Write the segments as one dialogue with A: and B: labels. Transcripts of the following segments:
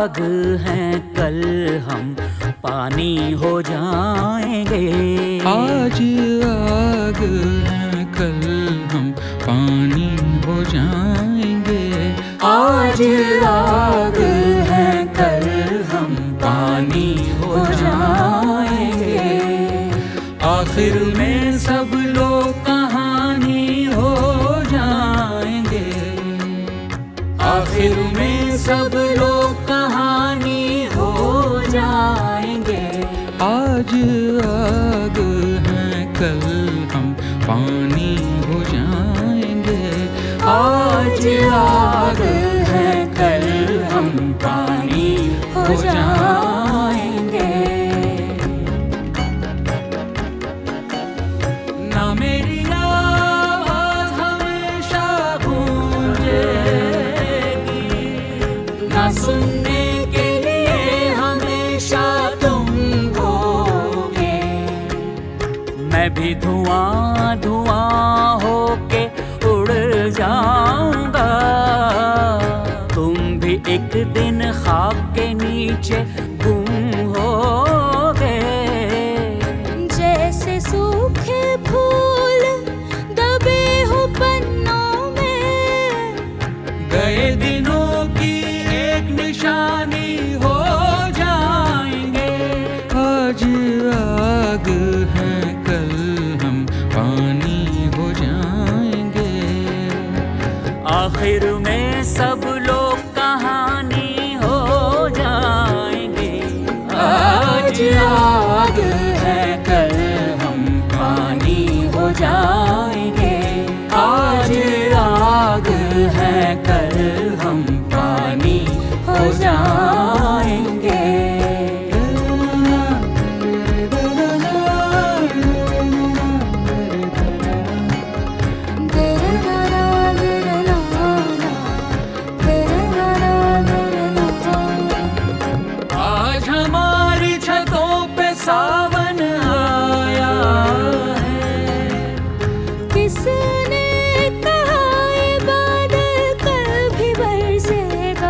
A: आग हैं, कल हम पानी हो जाएंगे।
B: आज आग है, कल हम पानी हो जाएंगे।
A: आज आग है, कल हम पानी हो जाएंगे।
B: आखिर में सब लोग कहानी हो जाएंगे।
A: आखिर में सब लोग कहानी हो जाएंगे।
B: आज आग है, कल हम पानी हो जाएंगे।
A: आज आग है, कल हम पानी हो जाएंगे।
B: ना मेरी आवाज़ हमेशा गूंजेगी,
A: ना सुनने के लिए हमेशा तुम होगे। मैं भी धुआं धुआं होके उड़ जाऊंगा। तुम भी एक दिन खाक के नीचे गुम होगे। जैसे सूखे फूल दबे हो पन्नों में,
B: गए दिनों की एक निशानी हो जाएंगे। आज आग है, कल हम पानी हो जाएंगे।
A: आखिर में सब लोग कहानी हो जाएंगे। आज आग है, कल हम पानी हो जाएंगे। आज आग है, कल हम पानी हो जाएंगे।
B: आज हमारी छतों पे सावन आया है।
A: किसने कहा ये बादल कल भी बरसेगा।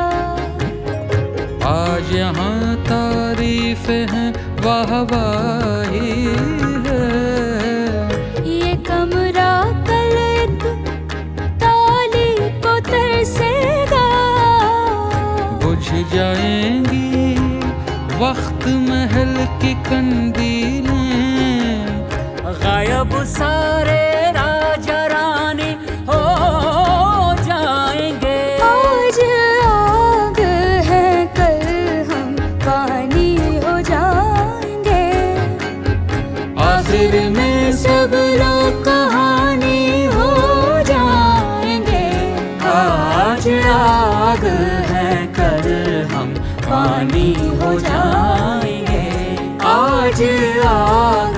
B: आज यहाँ तारीफ है, वाहवाही है।
A: ये कमरा कल एक ताली को तरसेगा।
B: बुझ जाएंगी वक्त महल की कंदीलें।
A: गायब सारे राजा रानी हो जाएंगे। आज आग है, कल हम पानी हो जाएंगे। आखिर में सब लोग कहानी हो जाएंगे। आज आग है, कल हम पानी हो जाएंगे। आज आग